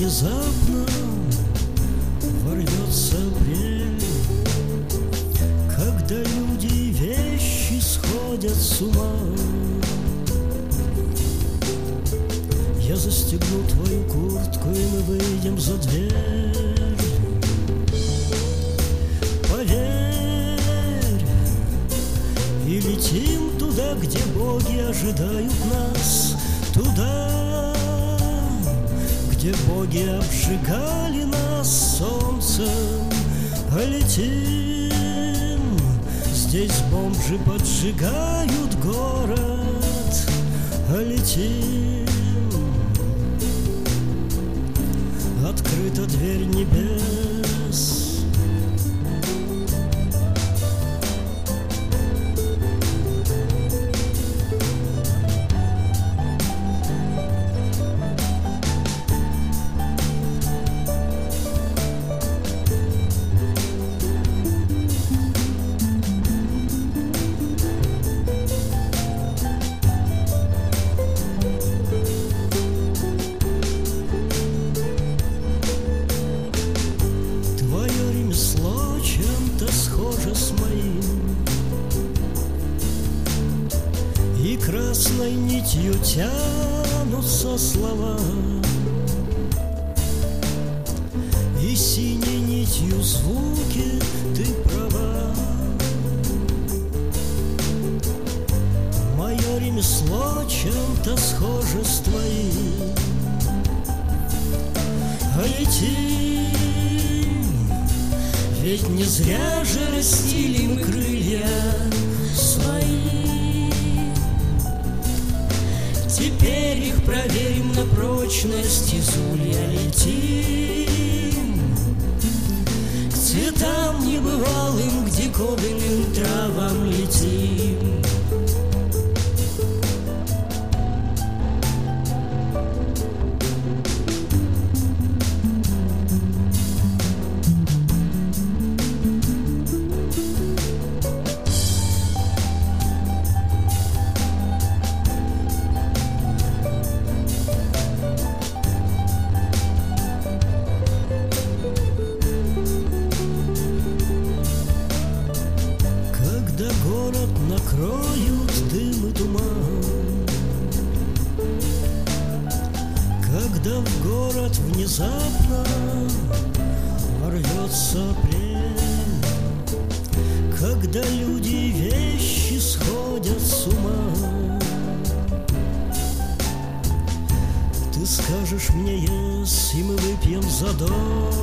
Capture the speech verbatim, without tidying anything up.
внезапно ворвется апрель, когда люди и вещи сходят с ума. Я застегну твою куртку, и мы выйдем за дверь. Поверь, и летим туда, где боги ожидают нас, туда, где боги обжигали нас солнцем. Полетим, здесь бомжи поджигают город. Полетим, открыта дверь небес. И красной нитью тянутся слова, и синей нитью звуки, ты права. Мое ремесло чем-то схоже с твоим. Лети, ведь не зря же растили мы крылья свои. Теперь их проверим на прочность, из улья летим к цветам небывалым, к диковинным травам летим. Когда город накроют дым и туман, когда в город внезапно ворвется апрель, когда люди и вещи сходят с ума, ты скажешь мне yes, и мы выпьем за дом.